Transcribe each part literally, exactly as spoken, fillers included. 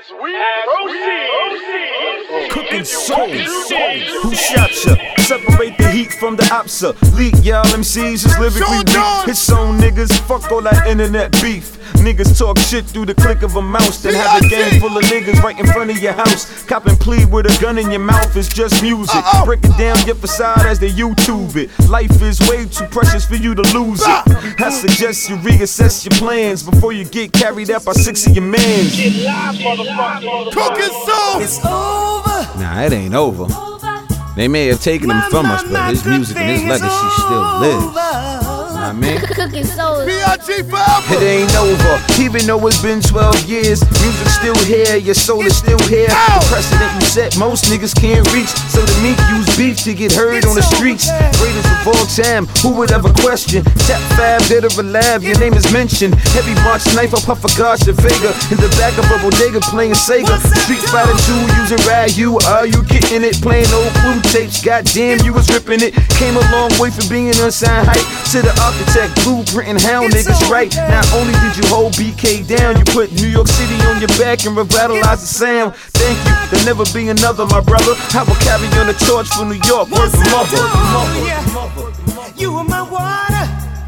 As we proceed, Cooking soul, who shot ya? Separate the heat from the opsa. Leak y'all M Cs is lyrically weak. His own niggas, fuck all that internet beef. Niggas talk shit through the click of a mouse, then have a game full of niggas right in front of your house. Cop and plead with a gun in your mouth, it's just music. Break it down your facade as they YouTube it. Life is way too precious for you to lose it. I suggest you reassess your plans before you get carried out by six of your mans. Cooking soul. It's over. Nah, it ain't over. They may have taken him from us, but his music and his legacy still lives. Know what I mean? Cooking soul. P I G forever. It ain't over, even though it's been twelve years. Music's still here, your soul is still here. Ow. The precedent you set, most niggas can't reach. So the meek use beef to get heard on the streets. Greatest of all time, who would ever question? Tap Fab, dead or alive, your name is mentioned. Heavy march knife, I puff a Garcia Vega. In the back of a bodega playing Sega. Street Fighter two using Ryu, are you getting it? Playing old blue tapes, goddamn you was ripping it. Came a long way from being unsigned hype to the architect, blueprint and how niggas right. Not only did you hold B K down, you put New York City on your back and revitalize the sound. Thank you, there'll never be another, my brother. I will carry on the torch for New York, word for mother. Yeah. You were my water,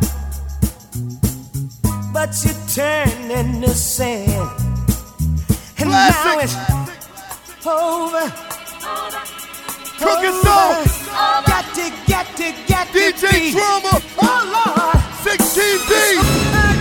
but you turned into sand. And now it's over. Cooking soul. Got to, got to, got to D J be. Drama. Oh Lord. sixteen D.